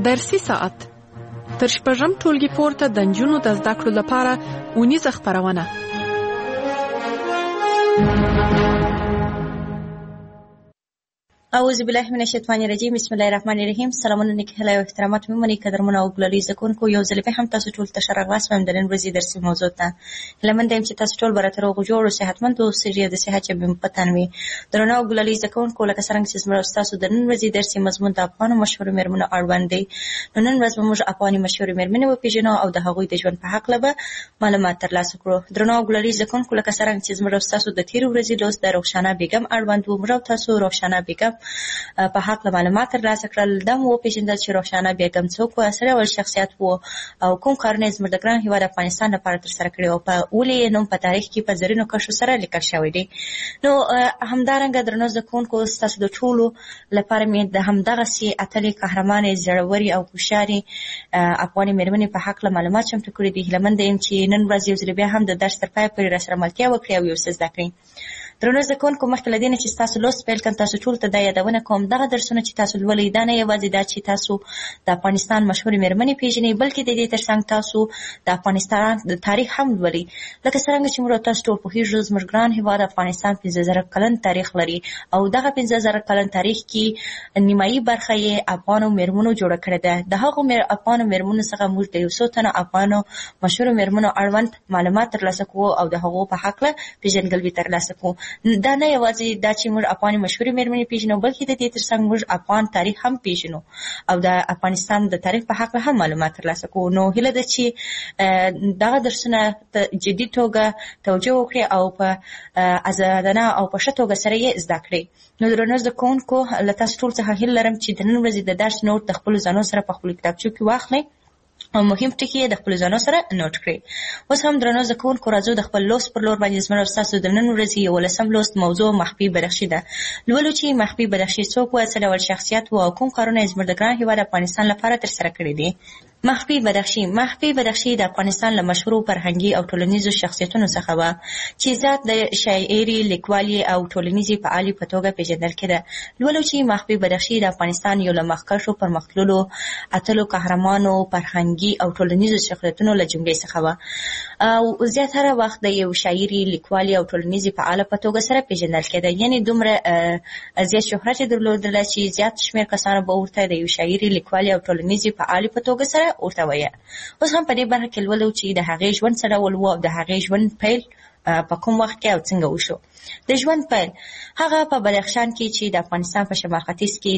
درسي ساعت تر شپږم ټولګي پورته د نجونو د زده کړو لپاره اونیزه خپرونه. اعوذ بالله من الشیطان الرجیم. بسم الله الرحمن الرحیم. سلامونه نیکه او احترامات مې منی قدرمنه او ګلالي زکونکو یو ځل به هم تاسو ټول ته شرغلاس مم د نن ورځې درسي موضوع ته لمن دیم چې تاسو ټول برته روغ جوړ او صحتمند او سریه د صحت چې بم پتانوي درنه او ګلالي زکونکو لکه څنګه چې زموږ تاسو د نن ورځې درسي مضمون د افغان مشهور مېرمنو اړوند دی. نن ورځ موږ افغاني مشهور مېرمنې وپیژنو او د هغوی د ژوند په حق لبه معلومات ترلاسه کړو. درنه او ګلالي زکونکو لکه څنګه چې زموږ تاسو د تیر ورځې لوست د روښانه بیگم اړوند و مرو تاسو روښانه بیگم په حق معلومات ترلاسه کړل. دا مو وپیژندل چې روښانه بیگم څوک و، سره ول شخصیت و او کوم کارونه زموږ د ګران هیواد افغانستان لپاره ترسره کړي او په ولې نوم په تاریخ کې په زرینو کرښو سره لیکل شوی دی. نو همدارنګه درنو زکونکو تاسو د ټولو لپاره مې د همدغسې اتلې قهرمانې زړورې او هوښیارې افغاني مېرمنې په حق معلومات چمتو کړي دي. هیله مند یم چې نن ورځ یو ځل بیا هم د درس تر پایه پورې راسره ملتیا وکړي او یو څه زده کړي. درنو زکونکو مخکې له دې نه چې تاسو لوست پیل کړم تاسو ټول ته دا یادونه کوم دغه درسونه چې تاسو لولئ دا نه یوازې دا چې تاسو د افغانستان مشهورې مېرمنې پیژنئ بلکې د دې ترڅنګ تاسو د افغانستان د تاریخ هم لولئ. لکه څرنګه چې موږ تاسو ټول پوهېږو زموږ ګران هېواد افغانستان 15,000 کلن تاریخ لري او دغه 15,000 کلن تاریخ کې نیمایي برخه یې افغانو مېرمنو جوړه کړې ده. د هغو افغانو مېرمنو څخه موږ د یو څو تنو افغانو مشهورو مېرمنو اړوند معلومات ترلاسه کوو او د هغو په هکله پېژندګلوي ترلاسه کوو. دا نه یوازې دا چې موږ افغاني مشهورې مېرمنې پیژنو بلکې د دې ترڅنګ موږ افغان تاریخ هم پیژنو او د افغانستان د تاریخ په حق هم معلومات ترلاسه کوو. نو هیله ده چې دغه درسونه جدي توګه توجه وکړي او په ازادانه او په ښه توګه سره یې زده کړي. نو درنو زده کوونکو له تاسو ټول څخه هیله لرم چې د نن ورځې د درس نوټ د خپلو ځانو سره په خپلو کتابچو کې واخلئ او مهم ټکي یې د خپلو ځانو سره نوټ کړئ. اوس هم درنو زده کوونکو راځو د خپل لوست پر لور باندې زموږ ستاسو د نن ورځې 11 لوست موضوع مخفي بدخشي ده. لولو چې مخفي بدخشي څوک و، څه ډول شخصیت و او کوم کارونه یې زموږ د ګران هېواد افغانستان لپاره ترسره کړي دي. مخفي بدخشي د افغانستان له مشهورو فرهنګي او ټولنیزو شخصیتونو څخه وه چې ذات د شاعري لیکوالي او ټولنیزې فعالې په توګه پیژندل کېده. لولو چې مخفي بدخشي د افغانستان یو له مخکښو پرمختللو اتلو قهرمانو فرهنګي او ټولنیزو شخصیتونو له جملې څخه وه او زیاتره وخت د یو شاعري لیکوالي او ټولنیزې فعاله په توګه سره پیژندل کېده. یعنې دومره زیات شهرت یې درلودله چې زیات شمېر کسانو به ورته د یو شاعري لیکوالي او ټولنیزې فعالې په توګه سره ورته ویل. اوس هم په دې برخه کې لولو چې د هغې ژوند څه ډول و او د هغې ژوند پیل په کوم وخت کې او څنګه وشو. د ژوند پیل هغه په بدخشان کې چې د افغانستان په شمال ختیځ کې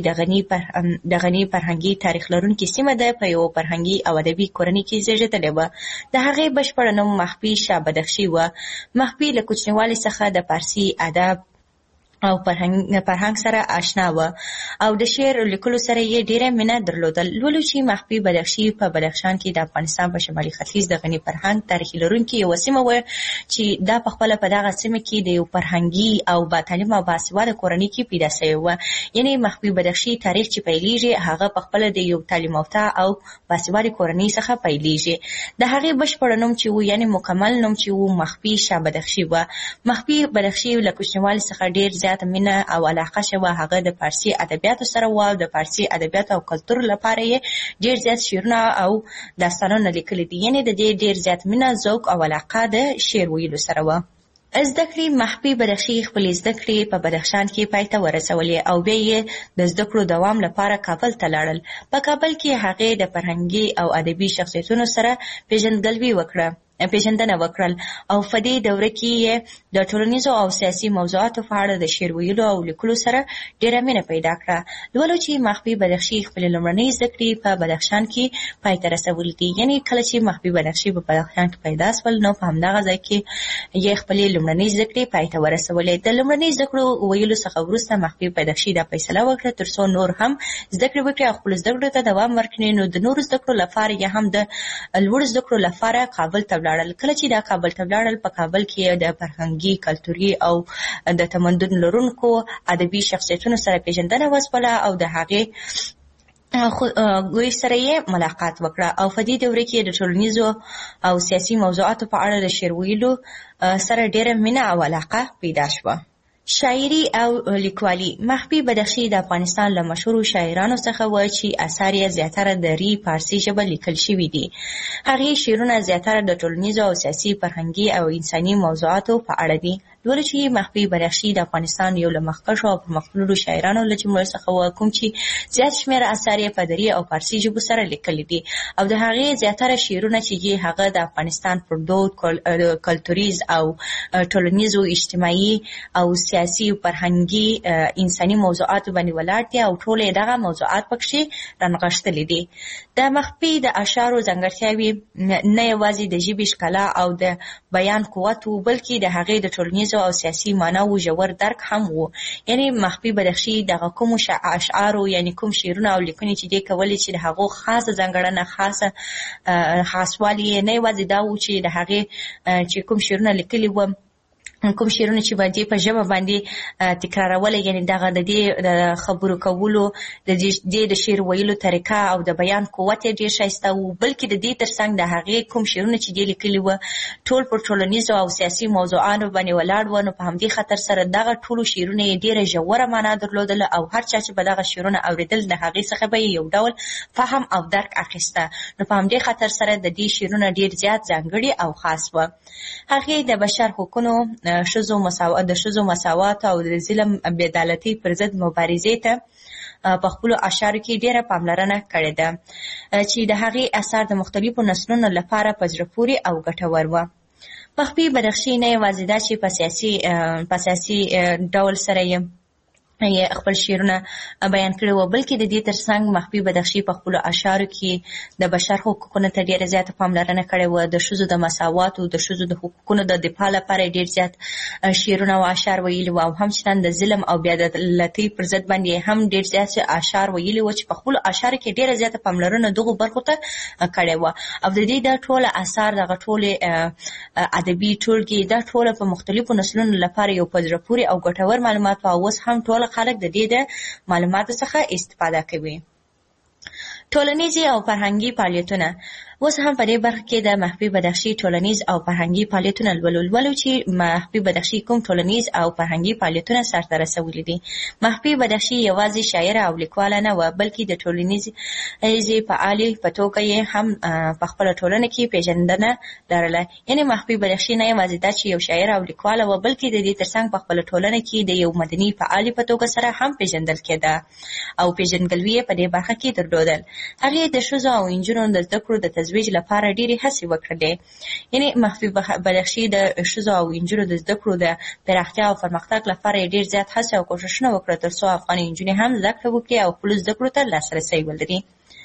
د غني فرهنګي تاریخ لرونکې سیمه ده په یو فرهنګي او ادبي کورنۍ کې زیږېدلې وه. د هغې بشپړ نوم مخفي شاه بدخشي وه. مخفي له کوچنیوالي څخه د فارسي ادب او فرهنګ سره آشنا و او د شعر لیکلو سره یې ډېره مینه درلودل. لولو چې مخفي بدخشي په بدخشان کې د افغانستان په شمالي ختیځ د غني فرهنګ تاریخي لرونکې یوه سیمه وه چې دا په خپله په دغه سیمه کې د یو فرهنګي او با تعلیمه او باسواده کورنۍ کې پیدا شوې وه. یعنې مخفي بدخشي تاریخ چې پیلېږي هغه په خپله د یو تعلیم یافته او باسواده کورنۍ څخه پیلېږي. د هغې بشپړ نوم چې و یعنې مکمل نوم چې و مخفي شاه بدخشي وه. مخفي بدخشي له کوچنیوالي څخه ډېر زیاته مینه او علاقه شوه. هغه د فارسي ادبیاتو سره و او د فارسي ادبیاتو او کلتور لپاره یې ډېر زیات شعرونه او داستانونه لیکلي دي. یعنې د دې ډېر زیات مینه، ذوق او علاقه د شعر ویلو سره وه. زده کړې مخفي بدخشي خپلې زده کړې په بدخشان کې پای ته ورسولې او بیا یې د زده کړو دوام لپاره کابل ته لاړل. په کابل کې هغې د فرهنګي او ادبي شخصیتونو سره پیژندنه وکړل او په دې دوره کې یې د ټولنیزو او سیاسي موضوعاتو په اړه د شعر ویلو او لیکلو سره ډېره مینه پیدا کړه. لولو چې مخفي بدخشي خپلې لومړنۍ زده کړې په بدخشان کې پای ته رسولې دي. یعنې کله چې مخفي بدخشي په بدخشان کې پیدا شول نو په همدغه ځای کې یې خپلې لومړنۍ زده کړې پای ته ورسولې. د لومړنۍ زده کړو ویلو څخه وروسته مخفي بدخشي دا فیصله وکړه تر څو نور هم زده کړې وکړي او خپلو زده کړو ته دوام ورکړي. نو د نورو زده کړو لپاره یا هم د لوړو زده کړو لپاره کابل ته ولاړل. کله چې دا کابل ته ولاړل په کابل کې د فرهنګي، کلتوري او د تمدن لرونکو ادبي شخصیتونو سره پیژندنه وسوله او د هغې دوی سره یې ملاقات وکړه او په دې دوره کې د ټولنیزو او سیاسي موضوعاتو په اړه د شعر ویلو سره ډېره مینه او علاقه پیدا شوه. شاعري او لیکوالي. محبي بدخشي د افغانستان له مشهورو شاعرانو څخه و چې اثار یې زیاتره د ری فارسي ژبه لیکل شوي دي. هغې شعرونه زیاتره د ټولنیزو او سیاسي، فرهنګي او انساني موضوعاتو په اړه دي. لولو چې محبي بدخشي د افغانستان یو له مخکښو او پرمختللو شاعرانو له جملې څخه و، کوم چې زیات شمېر اثار یې په دري او فارسي ژبو سره لیکلي دي، او د هغې زیاتره شعرونه چې هغه د افغانستان پر دود، کلتوریز او ټولنیزو، اجتماعي او سیاسي، فرهنګي، انساني موضوعاتو باندې ولاړ دي، او ټول دغه موضوعات پکښې رانغښتلي دي. د محبي د اشعارو ځانګړتیاوې نه یوازې د ژبې ښکلا او د بیان قوت و، بلکې د هغې د ټولنیزو او سیاسي معناو ژور درک هم و. یعنی محبي بدخشي دغه کومو اشعارو، یعنی کوم شعرونه او لیکنې چې دې کولې چې د هغو خاصه ځانګړنه، خاصوالی نه یوازې دا و چې د هغې چې کوم شعرونه لیکلي و، کوم شعرونه چې باندې په ژبه باندې تکرارول، یعنی دغه د دې د خبرو کولو، د دې د شعر ویلو طریقه او د بیان قوت یې ډېر ښایسته و، بلکې د دې ترڅنګ د هغې کوم شعرونه چې دې لیکلي و ټول پر ټولنیزو او سیاسي موضوعاتو باندې ولاړ و. نو په همدې خاطر سره دغه ټولو شعرونه یې ډېره ژوره معنا درلودله، او هر چا چې به دغه شعرونه اورېدل د هغې څخه به یې یو ډول فهم او درک اخیسته. نو په همدې خاطر سره د دې شعرونه ډېر زیات ځانګړي او خاص و. هغې د بشر حقونو، د ښځو مساوات او د ظلم بېعدالتۍ پر ضد مبارزې ته په خپلو اشعارو کې ډېره پاملرنه کړې ده، چې د هغې اثار د مختلفو نسلونو لپاره په زړه پورې او ګټور و. محبي بدخشي نه یوازې دا چې په سیاسي ډول سره یې خپل شعرونه بیان کړي وو، بلکې د دې ترڅنګ محبي بدخشي په خپلو اشعارو کې د بشر حقوقونو ته ډېره زیاته پاملرنه کړې وه. د ښځو د مساواتو، د ښځو د حقوقونو د دفاع لپاره ډېر زیات شعرونه او اشعار ویلي وو، او همچنان د ظلم او بېعدالتۍ پر ضد باندې هم ډېر زیات اشعار ویلي وو، چې په خپلو اشعارو کې ډېره زیاته پاملرنه دغو برخو ته کړې وه. او د دې دا ټوله اثار، دغه ټولې ادبي ټولګې، دا ټوله په مختلفو نسلونو لپاره یو په زړه پورې او ګټور معلومات وو، او اوس هم ټول خلک د دې د معلوماتو څخه استفاده کوي. ټولنیزي او فرهنګي فعالیتونه. اوس هم په دې برخه کې د محبي بدخشي ټولنیز او فرهنګي فعالیتونه لولو چې محبي بدخشي کوم ټولنیز او فرهنګي فعالیتونه سرته رسولي دي. محبي بدخشي یوازې شاعره او لیکواله نه وه، بلکې د ټولنیزې فعالې په توګه یې هم په خپله ټولنه کې پیژندنه لرله. یعنې محبي بدخشي نه یوازې دا چې یو شاعره او لیکواله وه، بلکې د دې ترڅنګ په خپله ټولنه کې د یو مدني فعالې په توګه سره هم پیژندل کېده، او پیژندګلوي یې په دې برخه کې درلودل. هغې د ښځو او نجونو د زده کړو د تزویج لپاره ډېرې هڅې وکړلې. یعنې محبي بدخشي د ښځو او نجونو د زده کړو د پراختیا او پرمختګ لپاره یې ډېر زیات هڅې او کوښښونه وکړل، تر څو افغاني نجونې هم زده کړه وکړي او خپلو زده کړو ته لاسرسی ولري.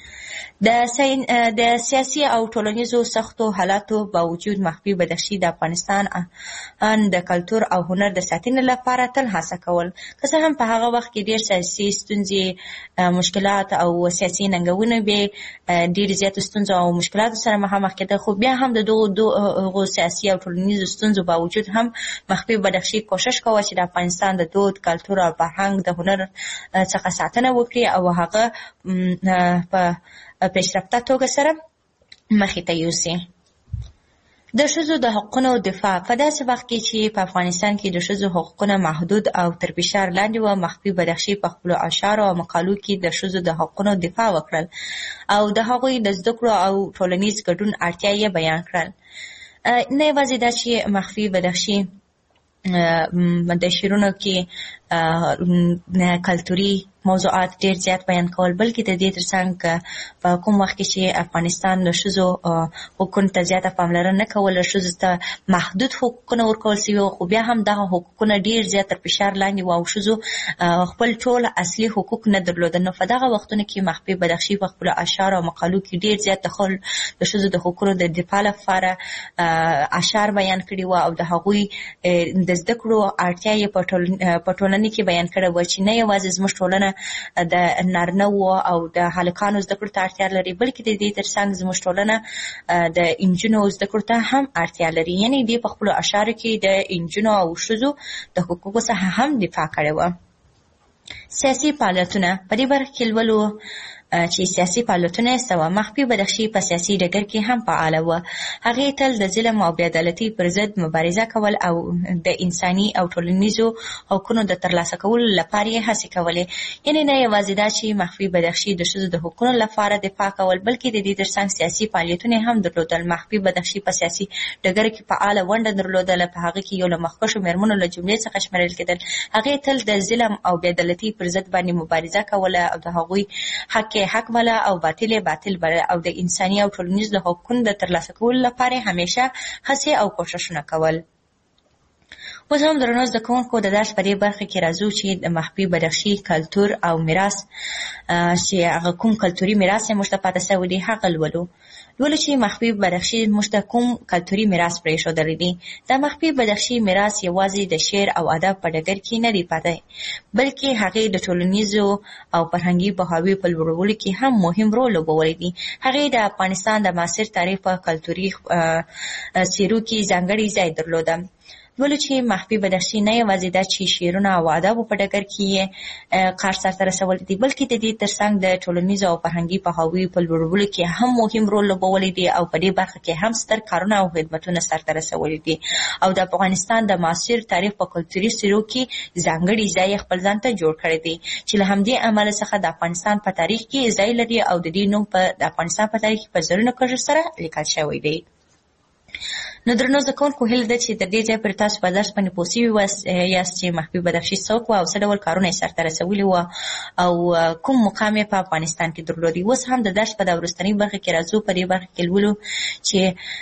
د سیاسي او ټولنیزو سختو حالاتو باوجود محبي بدخشي د افغانستان د کلتور او هنر د ساتنې لپاره تل هڅه کول. که څه هم په هغه وخت کې ډېر سیاسي ستونزې، مشکلات او سیاسي ننګونې به ډېرې زیاتو ستونزو او مشکلاتو سره مخامخ کېده، خو بیا هم د دغو سیاسي او ټولنیزو ستونزو باوجود هم محبي بدخشي کوښښ کوه چې د افغانستان د دود، کلتور او فرهنګ د هنر څخه ساتنه وکړي، او هغه په پیشرفته توګه سره مخې ته یوسي. د ښځو د حقونو دفاع. په داسې وخت کې چې په افغانستان کې د ښځو حقونه محدود او تر فشار لاندې وه، محبي بدخشي په خپلو اشعارو او مقالو کې د ښځو د حقونو دفاع وکړل، او د هغوی د زده کړو او ټولنیز ګډون اړتیا یې بیان کړل. نه یوازې دا چې محبي بدخشي د شعرونو کې کلتوري موضوعات ډېر زیات بیان کول، بلکې د دې ترڅنګ په کوم وخت کې چې افغانستان د ښځو حقوقو ته زیاته پاملرنه نه کوله، ښځو ته محدود حقوقونه ورکول سوي وو، خو بیا هم دغه حقوقونه ډېر زیات تر فشار لاندې وو، او ښځو خپل ټول اصلي حقوق نه درلودل. نو په دغه وختونو کې محبي بدخشي په خپلو اشعارو او مقالو کې ډېر زیات د ښځو د حقوقو د دفاع لپاره اشعار بیان کړي وو، او د هغوی د زده کړو اړتیا یې په ټولنه کې بیان کړې وه، چې نه یوازې زموږ ټولنه د نارینه‌وو او د هلکانو زده کړو ته اړتیا لري، بلکې د دې ترڅنګ زموږ ټولنه د نجونو زده کړو ته هم اړتیا لري. یعنې دې په خپلو اشعارو کې د نجونو او ښځو د حقوقو څخه هم دفاع کړې وه. سیاسي فعالیتونه. په دې برخه کې لولو چې سیاسي فعالیتونه یې سوه. مخفي بدخشي په سیاسي ډګر کې هم فعاله وه. هغې تل د ظلم او بېعدالتۍ پر ضد مبارزه کول او د انساني او ټولنیزو حقونو د ترلاسه کولو لپاره یې هڅې کولې. یعنې نه یوازې دا چې مخفي بدخشي د ښځو د حقونو لپاره دفاع کول، بلکې د دې ترڅنګ سیاسي فعالیتونه هم درلودل. مخفي بدخشي په سیاسي ډګر کې فعاله ونډه درلودله. په هغه کې یو له مخکښو مېرمنو له جملې څخه شمیرل کېدل. هغې تل د ظلم او بېعدالتۍ پر ضد باندې مبارزه کوله او د هغوی حق یې حق بله او باطل یې باطل بله، او د انساني او ټولنیزو حقونو د ترلاسه کولو لپاره همیشه هڅې او کوښښونه کول. اوس هم درنو زده کوونکو د درس په دې برخه کې راځو چې د مخفي بدخشي کلتور او میراث چې هغه کوم کلتوري میراث یې موږ ته پاته سوی دی هغه لولو چې مخفي بدخشي موږ ته کوم کلتوري میراث پرېښودلی دی. دا مخفي بدخشي میراث یوازې د شعر او ادب په ډګر کې نه دی پاتې، بلکې هغې د ټولنیزو او فرهنګي پوهاوي په لوړولو کې هم مهم رول لوبولی دی. هغې د افغانستان د معاصر تاریخ په کلتوري څیرو کې ځانګړی ځای درلوده. چې مخفي بدخشي نه یوازې دا چې شعرونه او ادبو په ډګر کې یې کار سرته رسولی دی، بلکې د دې ترڅنګ د ټولنیزو او فرهنګي پوهاوي په لوړولو کې هم مهم رول لوبولی دی او په دې برخه کې هم ستر کارونه او خدمتونه سرته رسولی دي. او د افغانستان د معاصر تاریخ په کلتوري څیرو کې ځانګړی ځای خپل ځان ته جوړ کړی دی، چې له همدې امله څخه د افغانستان په تاریخ کې ځای لري او د دې نوم د افغانستان په تاریخ کې په زرینو کرښو سره لیکل شوی دی. نو درنو زده کوونکو، هیله ده چې د دې ځای پر تاسو په درس باندې پوه سوي یاست چې مخفي بدخشي څوک وه او څه ډول کارونه یې سرته رسولي وه او کوم مقام یې په افغانستان کې درلودی. اوس هم د درس په دا وروستنۍ برخه کې راځو. په دې برخه کې لولو چې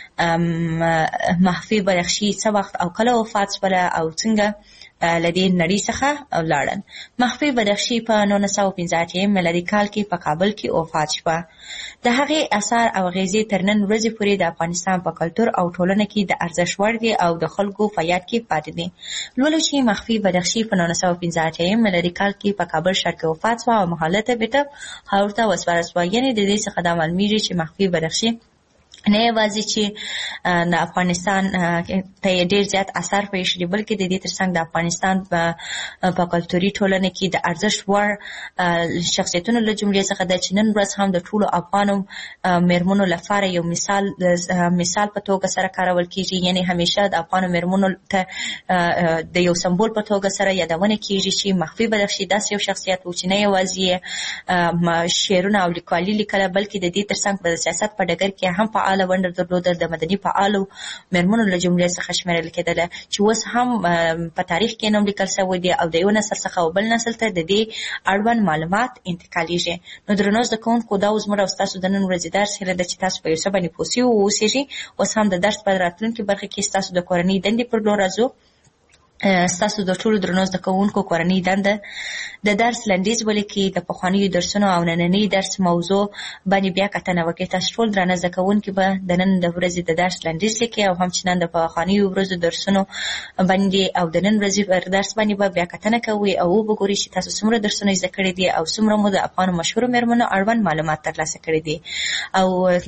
مخفي بدخشي څه وخت او کله وفات شوله او څنګه له دې نړۍ څخه ولاړل. مخفي بدخشي په 1985 میلادي کال کې په کابل کې وفات شوه. د هغې اثار او اغیزې تر نن ورځې پورې د افغانستان په کلتور او ټولنه کې د ارزښت وړ دي او د خلکو په یاد کې پاتې دي. لولو چې مخفي بدخشي په 1985 میلادي کال کې په کابل ښار کې وفات شوه او محله ته بیرته خاورو ته وسپارل شوه. یعنې د دې څخه دا معلومیږي چې مخفي بدخشي نه یوازې چې د افغانستان ته یې ډېر زیات اثر پرېښی دي، بلکې د دې ترڅنګ د افغانستان په کلتوري ټولنه کې د ارزښت وړ شخصیتونو له جملې څخه ده چې نن ورځ هم د ټولو افغانو مېرمنو لپاره یو مثال په توګه سره کارول کېږي. یعنې همیشه د افغانو مېرمنو ته د یو سمبول په توګه سره یادونه کېږي چې مخفي بدخشي داسې یو شخصیت و چې نه یوازې شعرونه او لیکوالي لیکله، بلکې د دې ترڅنګ په سیاست په ډګر کې هم فعاله ونډه درلودل. د مدني فعالو مېرمنو له جملې څخه شمیرل کېدله چې اوس هم په تاریخ کې نوم لیکل شوی دی او د یو نسل څخه بل نسل ته د دې اړوند معلومات انتقالیږي. نو درنو زده کوونکو، دا زموږ او ستاسو د نن ورځې درس هیله ده چې تاسو په یو څه باندې پوه سوي واوسېږئ. اوس هم د درس په راتلونکي برخه کې ستاسو د کورنۍ دندې پر لور راځو. ستاسو د ټولو درنو زده کوونکو کورنۍ دنده د درس لنډیز ولیکئ. د پخوانیو درسونو او نننۍ درس موضوع باندې بیا کتنه وکړئ. تاسو ټول درانه زده کوونکي به د نن د ورځې د درس لنډیز لیکئ او هم چې نن د پخوانیو ورځو درسونو باندې او د نن ورځې پر درس باندې به بیا کتنه کوئ او وګورئ چې تاسو څومره درسونه زده کړي دي او څومره مو د افغانو مشهورو مېرمنو اړوند معلومات ترلاسه کړي دي او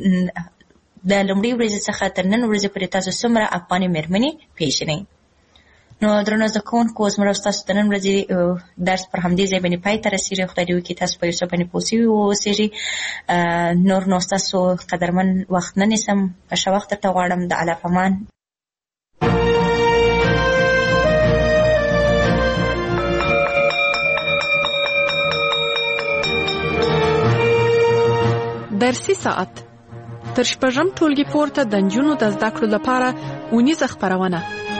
د لومړۍ ورځې څخه تر نن ورځې پورې تاسو څومره افغاني مېرمنې پیژنئ. نو درنو زده کوونکو، زموږ او ستاسو د نن ورځې درس پر همدې ځای باندې پای ته رسېږي. خدای دې وکړي تاسو په یو څه باندې پوه سوي واوسېږئ. نور نو ستاسو قدرمن وخت نه نیسم، ښه وخت درته غواړم. د الله په امان. درسي ساعت تر شپږم ټولګي پورته د نجونو د زده کړو لپاره اونیزه خپرونه.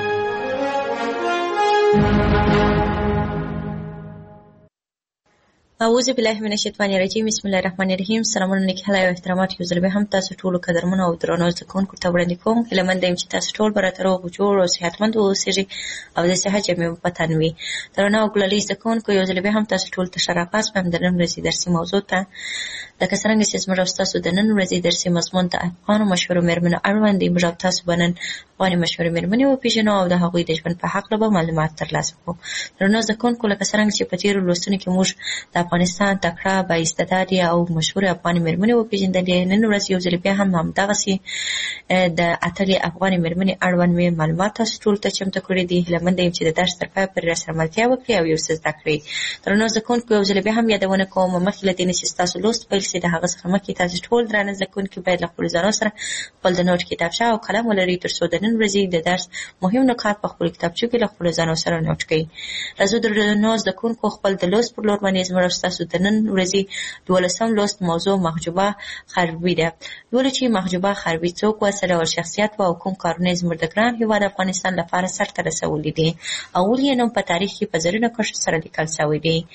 اعوذ بالله من الشیطان الرجیم. بسم الله الرحمن الرحیم. سلامونه نیک هیله او احترامات یو ځل بیا هم تاسو ټولو قدرمنو او درنو زده کوونکو ته وړاندې کوم. هیله مند یم چې تاسو ټول به راته روغ جوړ او صحتمند واوسېږئ او د صحت جامې په تن وي. درنو او ګلالي زده کوونکو، یو ځل بیا هم تاسو ټول ته ښه راغلاست په د نن ورځې درسي موضوع ته. لکه څرنګه چې زموږ او ستاسو د نن ورځې درسي مضمون د افغانو مشهورو مېرمنو اړوند دی. موږ او تاسو به نن افغاني مشهورې مېرمنې وپېژنو او د هغوی د ژوند په هکله به معلومات ترلاسه کړو. درنو زده کوونکو، لکه څرنګه چې په تېرو لوستونو کې موږ د افغانستان تکړه با استعداده او مشهور افغان مېرمنې وپېژندلې. نن ورځ یو ځل بیا هم همدغسې د اتلې افغان مېرمنې اړوند مې معلومات تاسو ټول ته چمتو کړي دي. هیله مند یم چې د درس تر پایه پورې راسره ملتیا وکړي او یو څه زده کړئ. درنو زده کوونکو یو ځل بیا هم یادونه کوم مخکې له دې نه چې ستاسو لوست پیل شي د هغه څخه مخکې تاسو ټول درانه زده کوونکي باید له خپلو ځانو سره خپل د نوټ کتابچه او قلم ولرئ تر څو د نن ورځې د درس مهم نکات په خپلو کتابچو کې له خپلو ځانو سره نوټ کړئ. راځو درنو زده کوونکو خپل د لوست پر لور باندې زموږ ستاسو د نن ورځې 12 لوست موضوع محجوبه خربي ده. ولې چې محجوبه خربي څوک و، څه ډول شخصیت و او کوم کارونه یې زموږ د ګران هېواد افغانستان لپاره سرته رسولي دي او ولې یې نوم په تاریخ کې په زرینو کرښو سره لیکل شوی دی.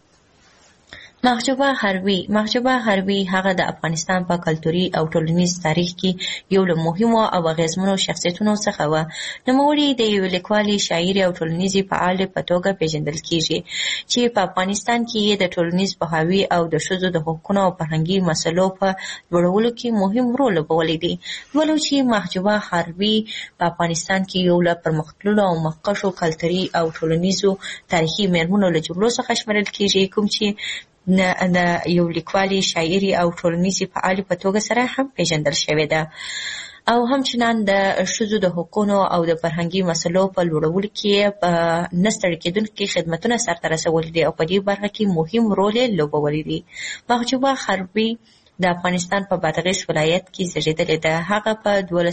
محجوبه خربي هغه د افغانستان په کلتوري او ټولنیز تاریخ کې یو له مهمو او اغیزمنو شخصیتونو څخه و. نوموړې د یوې لیکوالې، شاعرې او ټولنیزې فعالې په توګه پیژندل کیږي چې په افغانستان کې یې د ټولنیز پوهاوي او د ښځو د حقونو او فرهنګي مسلو په لوړولو کې مهم رول لوبولی دی. ولو چې محجوبه خربي په افغانستان کې یو له پرمختللو او مخکښو کلتوري او ټولنیزو تاریخي مېرمنو له جملو څخه شمېرل کیږي، کوم چې د یو لیکوالې، شاعرې او ټولنیزې فعالې په توګه سره هم پیژندل شوې ده او همچنان د ښځو د حقونو او د فرهنګي مسلو په لوړولو کې په نه ستړي کېدونکي خدمتونه سرته رسولي دي او په دې برخه کې مهم رول یې لوبولی دی. محجوبه خربي د افغانستان په بادغیس ولایت کې زیږېدلې ده. هغه په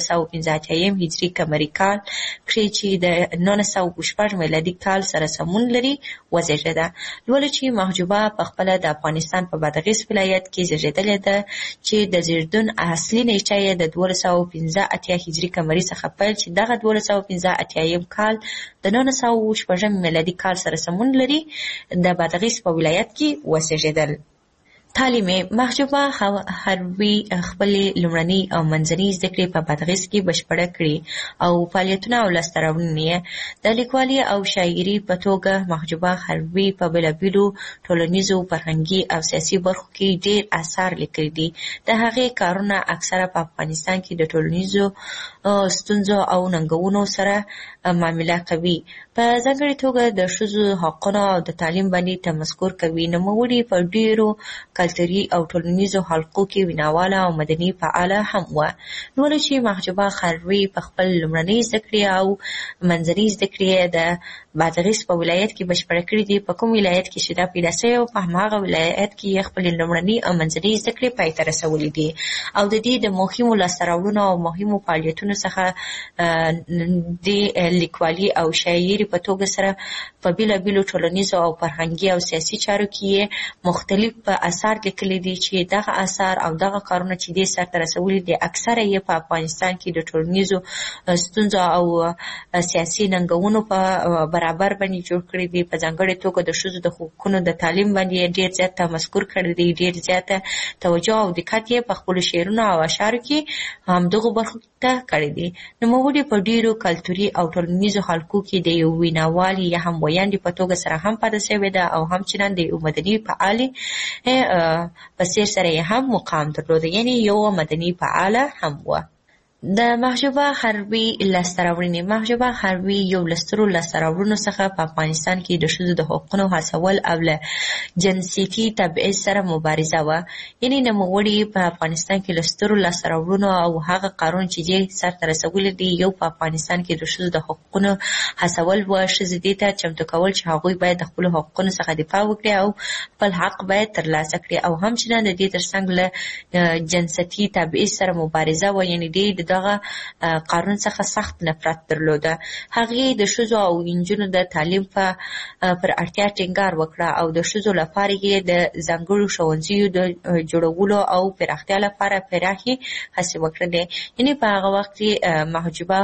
1285 هجري قمري کال کښې چې د 1906 میلادي کال سره سمون لري وزیږېده. ولې چې محجوبه په خپله د افغانستان په بادغیس ولایت کې زیږېدلې ده چې د زیږدون اصلي نیټه یې د 1285 هجري قمري څخه پیل چې دغه 1285 کال د 1906 میلادي کال سره سمون لري د بادغیس په ولایت کې وزیږېدل. تعلیم محجوبه خربي خپلې لومړنۍ او منځنۍ زده کړې په بادغیس کې بشپړه کړې او فعالیتونه او لاسته راوړنې یې د لیکوالې او شاعرې په توګه محجوبه خربي په بېلابېلو ټولنیزو، فرهنګي او سیاسي برخو کې ډېر اثار لیکلي دي. د هغې کارونه اکثره په افغانستان کې د ټولنیزو ستونزو او ننګونو سره معامله کوي. په ځانګړې توګه د ښځو حقونو او د تعلیم باندې تمسکر کوي. نوموړې په ډېرو کلتوري او ټولنیزو حلقو کې ویناواله او مدني فعاله هم وه. نو چې محجوبه خربي په خپل لومړنۍ زده کړې او منځنۍ زده کړې د بادغیس په ولایت کې بشپړه کړې دي. په کوم ولایت کې چې دا پیدا شوې او په هماغه ولایت کې یې خپلې لومړنۍ او منځنۍ زده کړې پای ته رسولې دي او د دې د مهمو لاسته راوړنو او مهمو فعالیتونو څخه د لیکوالي او شاعري په توګه سره په بېلابېلو ټولنیزو او فرهنګي او سیاسي چارو کې مختلف اثار لیکلي دي چې دغه اثار او دغه کارونه چې دې سرته رسولي دي اکثره یې په افغانستان کې د ټولنیزو ستونزو او سیاسي ننګونو په برابر باندې جوړ کړي دي. په ځانګړې توګه د ښځو د حقونو د تعلیم باندې ډېر زیات تمسکر کړی دی، ډېر زیاته توجه او دقت یې په خپلو شعرونو او اشعارو کې همدغو برخو ته کړی دی. نوموړې په ډېرو کلتوري او ټولنیزو حلقو کې د یو ویناوالې یا هم ویاندې په توګه سره هم پاتې شوې ده او همچنان د یو مدني فعالې په څېر سره یې هم مقام درلوده، یعنې یو مدني فعاله هم وه. د محجوبه خربي لاسته راوړنې. محجوبه خربي یو له سترو لاسته راوړنو څخه په افغانستان کې د ښځو د حقونو هڅول او له جنسیتي تبعیض سره مبارزه وه. یعنې نوموړې په افغانستان کې له سترو لاسته راوړنو او هغه کارونه چې دې سرته رسولي دي یو په افغانستان کې د ښځو د حقونو هڅول وه. ښځې دې ته چمتو کول چې هغوی باید د خپلو حقونو څخه دفاع وکړي او خپل حق باید ترلاسه کړي او همچنان د دې ترڅنګ له جنسیتي تبعیض سره مبارزه وه. یعنې دې دغه قانون څخه سخت نفرت درلوده. هغې د ښځو او نجونو د تعلیم پر اړتیا ټینګار وکړه او د ښځو لپاره یې د ځانګړو ښوونځیو د جوړولو او پراختیا لپاره پراخې هڅې وکړلې. یعنې په هغه وخت کې محجوبه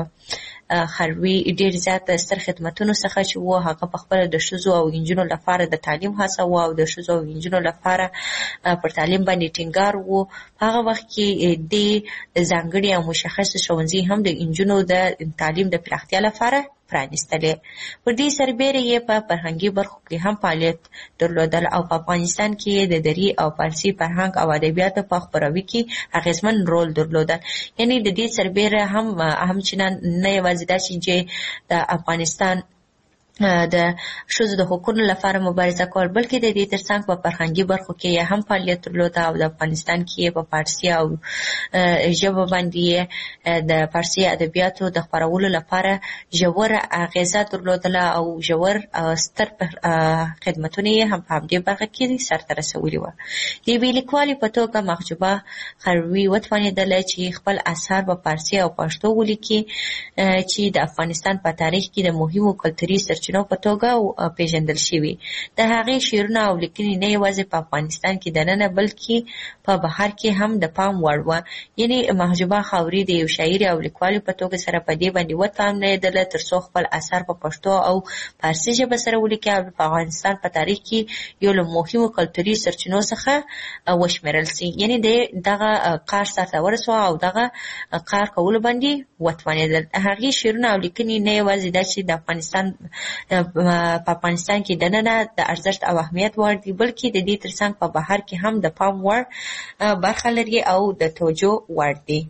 خربي ډېر زیات ستر خدمتونو څخه چې و هغه په خپله د ښځو او نجونو لپاره د تعلیم هڅه و او د ښځو او نجونو لپاره پر تعلیم باندې ټینګار و. په هغه وخت کې د ځانګړي او مشخص ښوونځي هم د نجونو د تعلیم د پراختیا لپاره پرانیستلې. پر دې سربیره یې په فرهنګي برخو کې هم فعالیت درلودل او په افغانستان کې د دري او فارسي فرهنګ او ادبیاتو په خپروي کې اغیزمن رول درلودل. یعنې د دې سربیره هم همچنان نه یوازې دا چې د افغانستان د ښځو د حقوقو لپاره مبارزه کول، بلکې د دې ترڅنګ په فرهنګي برخو کې هم فعالیت درلود او د افغانستان کې په فارسي او ژبه باندې د فارسي ادبیاتو د خپرولو لپاره ژوره اغیزه درلودله او ژور ستر خدمتونه یې هم په همدې برخه کې سرته رسولي وه. د یوې لیکوالې په توګه محجوبه خروي وتوانېدله چې خپل اثار په فارسي او پښتو ولیکي چې د افغانستان په تاریخ کې د مهمو کلتوري سرچینو په توګه پیژندل شوي. د هغې شعرونه او لیکنې نه یوازې په افغانستان کې دننه بلکې په بهر کې هم د پام وړ وه. یعنې محجوبه خاوري د یو شاعر او لیکوالې په توګه سره په دې باندې وتوانېدله تر څو خپل اثار په پښتو او فارسي ژبه سره ولیکي او په افغانستان په تاریخ کې یو له مهمو کلتوري سرچینو څخه وشمېرل سي. یعنې دغه کار سرته ورسوه او دغه کار کولو باندې وتوانېدل. هغې شعرونه او لیکنې نه یوازې دا چې د افغانستان په افغانستان کې دننه د ارزښت او اهمیت وړ دي، بلکې د دې ترڅنګ په بهر کې هم د پام وړ برخه لري او د توجه وړ دي.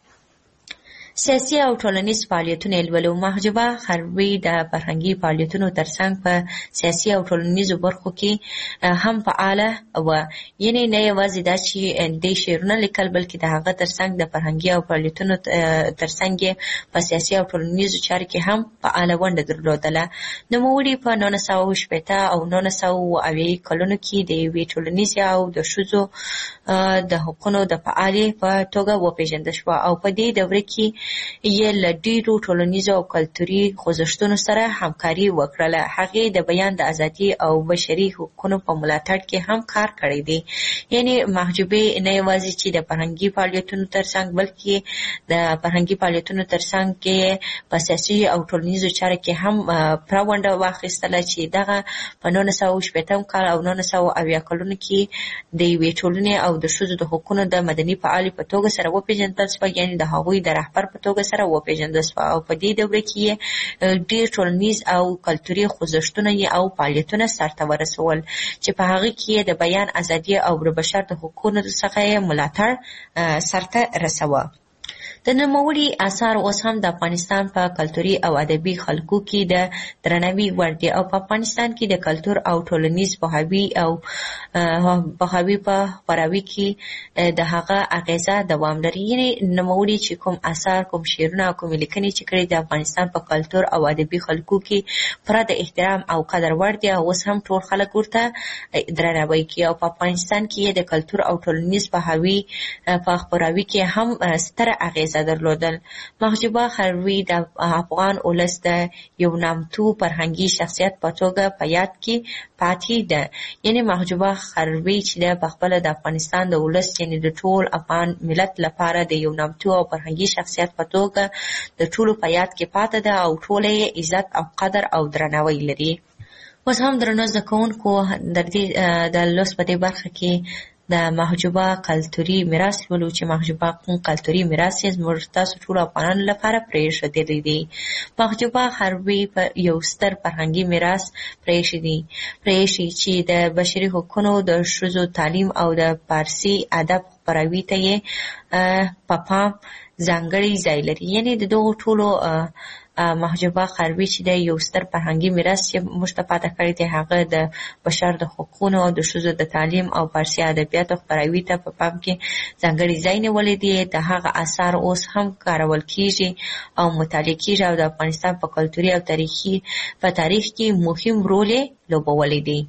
سیاسي او ټولنیز فعالیتونه یې لولو. محجوبه خروي د فرهنګي فعالیتونو ترڅنګ په سیاسي او ټولنیزو برخو کې هم فعاله وه. یعنې نه یوازې دا چې دې شعرونه لیکل، بلکې د هغه ترڅنګ د فرهنګي او فعالیتونو ترڅنګ یې په سیاسي او ټولنیزو چارو کې هم فعاله ونډه درلودله. نوموړي په 1960 او 1970 کلونو کې د یوې ټولنیزې او د ښځو د حقوقو د فعالې په توګه وپېژندل شوه او په دې دوره کې یې له ډېرو ټولنیزو او کلتوري خوځښتونو سره همکاري وکړله. هغې د بیان د ازادي او بشري حقوقو په ملاتړ کې هم کار کړی دی. یعنې محجوبې نه یوازې چې د فرهنګي فعالیتونو ترڅنګ، بلکې د فرهنګي فعالیتونو ترڅنګ کې په سیاسي او ټولنیزو چارو کې هم پوره ونډه واخیستله چې دغه په 1960 کال او 1970 کلونو کې د یوې ټولنې او د ښځو د حقوقو د مدني فعالې په توګه سره وپېژندل شوه. یعنې د هغوی د رهبر په توګه سره وپېژندل شوه او په دې دوره کې یې ډېر ټولنیز او کلتوري خوځښتونه او فعالیتونه سرته ورسول چې په هغه کې یې د بیان ازادي او د بشر د حقوقو څخه یې ملاتړ سرته رسوه. د نوموړي اثار اوس هم د افغانستان په کلتوري او ادبي خلکو کې د درناوي وړ دي او په افغانستان کې د کلتور او ټولنیز پوهاوي په خپراوي کې د هغه اغیزه دوام لري. یعنې نوموړي چې کوم اثار، کوم شعرونه او کوم لیکنې چې کړي د افغانستان په کلتور او ادبي خلکو کې پوره د احترام او قدر وړ دي او اوس هم ټول خلک ورته درناوی کوي او په افغانستان کې د کلتور او ټولنیز پوهاوي په خپراوي کې هم ستره اغیزه درلودل. محجوبه خروي د افغان ولس د یو نامتو فرهنګي شخصیت په توګه په یاد کې پاتې ده. یعنې محجوبه خروي چې په خپله د افغانستان د ولس، یعنې د ټول افغان ملت لپاره د یو نامتو او فرهنګي شخصیت په توګه د ټولو په یاد کې پاتې ده او ټول یې عزت او قدر او درناوی لري. اوس هم درنو زده کوونکو د لوست په دې برخه کې د محجوبه کلتوري میراث ولو چې محجوبه کلتوري میراث یې زموږ تاسو ټولو افغانانو لپاره پرېښودلی دی. محجوبه خروي په یو ستر فرهنګي میراث پرېښي چې د بشري حقوقو، د ښځو تعلیم او د فارسي ادب خپراوي ته یې په پام ځانګړی ځای لري. یعنې د دغو ټولو محجوبه خروي چې د یو ستر فرهنګي میراث چې موږ ته پاته کړی دی، هغه د بشر د حقوقو او د ښځو د تعلیم او فارسي ادبیاتو خپراوي ته په پام کې ځانګړی ځای نیولی دی. د هغه اثار اوس هم کارول کیږي او مطالعه کیږي او د افغانستان په کلتوري او تاریخ کې مهم رول یې لوبولی دی.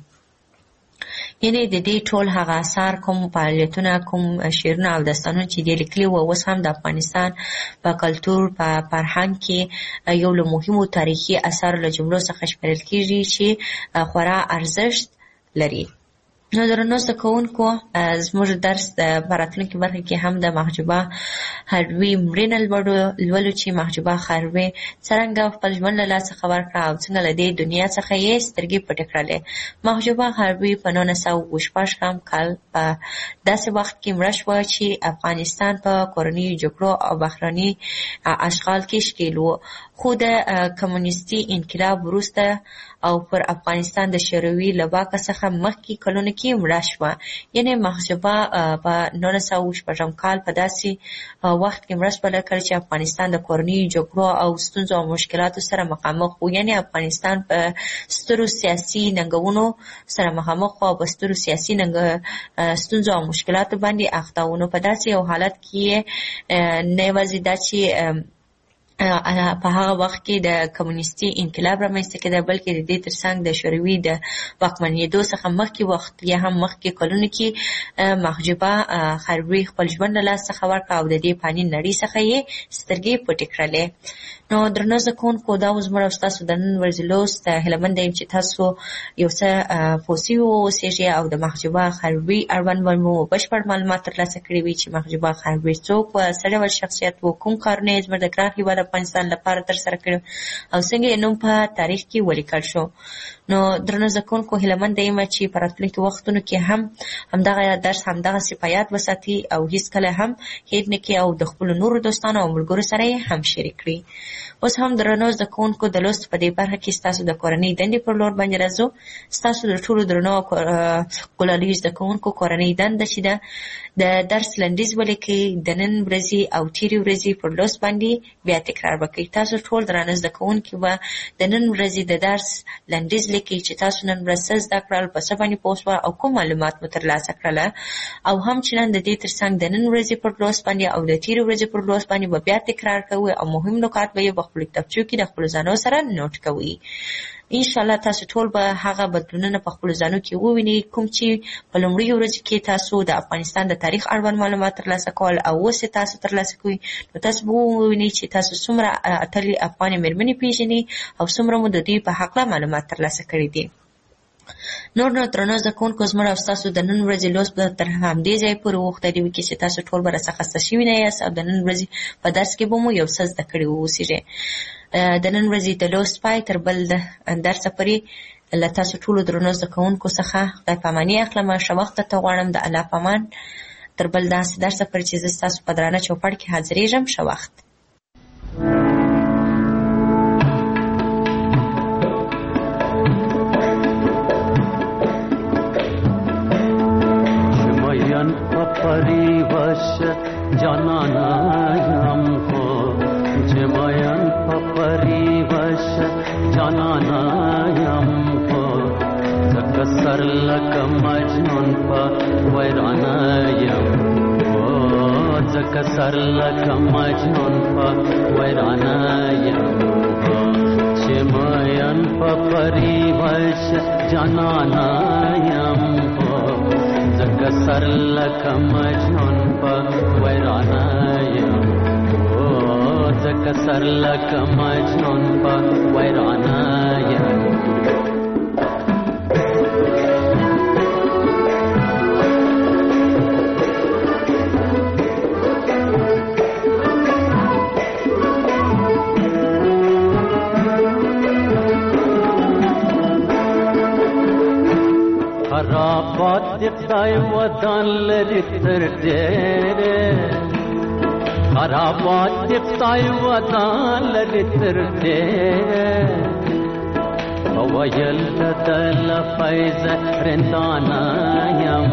یعنې د دې ټول هغه اثار، کوم فعالیتونه، کوم شعرونه او داستانونه چې دې لیکلي وو، اوس هم د افغانستان په کلتور، په فرهنګ کې یو له مهمو تاریخي اثارو له جملو څخه شمیرل کېږي چې خورا ارزښت لري. نو درنو زده کوونکو، زموږ درس په راتلونکي برخه کې هم د محجوبه خروي مړینه لولو چې محجوبه خروي څرنګه خپل ژوند له لاسه ورکړه او څنګه له دې دنیا څخه یې سترګې پټې کړلې. محجوبه خروي په 1916 کال په داسې وخت کې مړه شوه چې افغانستان په کورنیو جګړو او بهرني اشغال کې ښکېل و، خو د کمونیستي انقلاب وروسته او پر افغانستان د شوروي له واکه څخه مخکې کلونو کې مړه شوه. یعنې محجوبه په 1914 کال په داسې وخت کې مړه شوه کله چې افغانستان د کورنیو جګړو او ستونزو او مشکلاتو سره مخامخ و. یعنې افغانستان په سترو سیاسي ننګونو سره مخامخ و او په سترو سیاسي ستونزو او مشکلاتو باندې اخته و. نو په داسې یو حالت کې نه یوازې دا چې په هغه وخت کې د کمونیستي انقلاب رامنځته کېده، بلکې د دې ترڅنګ د شوروي د واکمنېدو څخه مخکې وخت یا هم مخکې کلونو کې محجوبه خیربي خپل ژوند له لاسه څخه ورکړ او د دې فاني نړۍ څخه یې سترګې پټې کړلې. نو درنو زده کوونکو، دا اوس زموږ او ستاسو د نن ورځې لوست. هیله منده یم چې تاسو یو څه پوه سوي واوسېږئ او د محجوبه خیربي اړوند مو بشپړ معلومات ترلاسه کړي وي چې محجوبه خیربي څوک وه، څه ډول شخصیت و، کوم کارونه یې زموږ د ګران هېواد افغانستان لپاره ترسره کړي او څنګه یې نوم په تاریخ کې ولیکل شو. نو درنو زده کوونکو، هیله منده یم چې په راتلونکي وختونو کې هم همدغه درس همدغسې په یاد وساتي او هېڅکله هم هېر نه کړي او د خپلو نورو دوستانو او ملګرو سره یې هم شریک کړي. اوس هم درنو زده کوونکو، د لوست په دې برخه کې ستاسو د کورنۍ دندې پر لور باندې راځو. ستاسو د ټولو درنو ګلالیو زده کوونکو کورنۍ دنده چې ده د درس لنډیز ولیکئ. د نن ورځې او تېرې ورځې پر لوست باندې بیا تکرار وکړئ. تاسو ټول درانه زده کوونکي به د نن ورځې د درس لنډیز لیکئ چې تاسو نن ورځ څه زده کړل، په څه باندې پوه شوه او کوم معلومات مو ترلاسه کړله، او هم چې نن د دې ترڅنګ د نن ورځې پر لوست باندې او د تېرې ورځې پر لوست باندې به بیا تکرار کوئ او مهم نکات به یې په خپلو کتابچو کې د خپلو ځانو سره نوټ کوئ. انشاءالله تاسو ټول به هغه بدلونونه په خپلو ځانو کې ووینئ کوم چې په لومړیو ورځو کې تاسو د افغانستان د تاریخ اړوند معلومات ترلاسه کول او اوس یې تاسو ترلاسه کوئ. نو تاسو به ووینئ چې تاسو څومره اتلې افغانې مېرمنې پېژنئ او څومره مو د دوی په هکله معلومات ترلاسه کړي دي. نور نو درنو زده کوونکو، زموږ او ستاسو د نن ورځې لوست به تر همدې ځایه پورې وغوښتلي وي چې تاسو ټول به راڅخه خسته شوي نه یاست او د نن ورځې په درس کې به مو یو څه زده کړي واوسېږئ. د نن ورځې د لوست پای تر بل درسه پورې له تاسو ټولو درنو زده کوونکو څخه خدای په اماني اخلم. ښه وخت درته غواړم. د الله په امان. تر بل داسې درسه پورې چې زه ستاسو په درانه چوپړ کې حاضرېږم. ښه وخت. جانانایم هو جماین پریوش جانانایم هو زکه سر لکه مجنون په ویرانایم هو زکه سر لکه مجنون په ویرانایم هو جماین پریوش جانانایم هو زکه سر لکه مجنون په ویرانایم او زکه سر لکه مجنون په ویرانایم. خرابات د خدای ودان لري تر ډېره، خرابات د خدای ودان لري تر ډېره، وویل دل فیض رندانا یم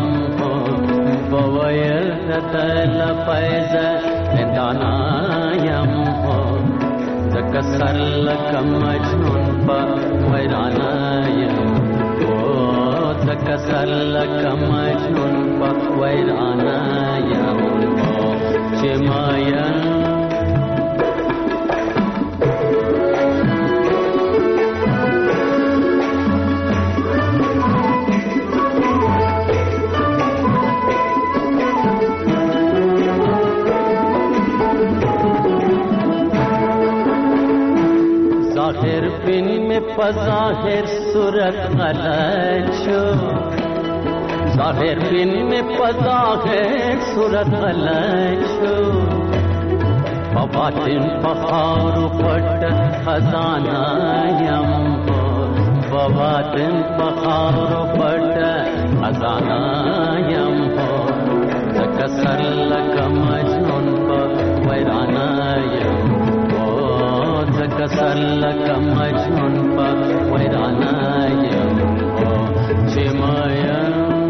وویل دل فیض رندانا یم زکه سر لکه مجنون په ویرانا یم زکه سر لکه مجنون په ویرانا یم چې ماین ظاهر بن میں پظاہر صورت غلط شو ظاہر بن میں پظاہر صورت غلط شو بباطن پخار پٹ خزانہ یم بباطن پخار پٹ خزانہ یم زکه سر لکه مجنون په ویرانه یم زکه تسلى كمجنون ويرانا يمو جمايا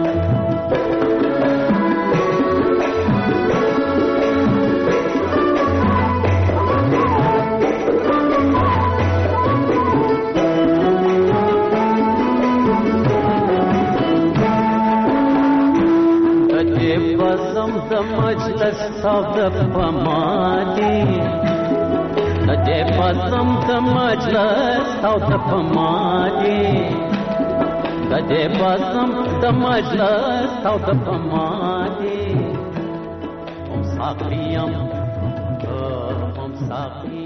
مجلس صادق فمادي نجي بزمت مجلس صادق فمادي نجي بزمت مجلس صادق فمادي ساقيم ساقيم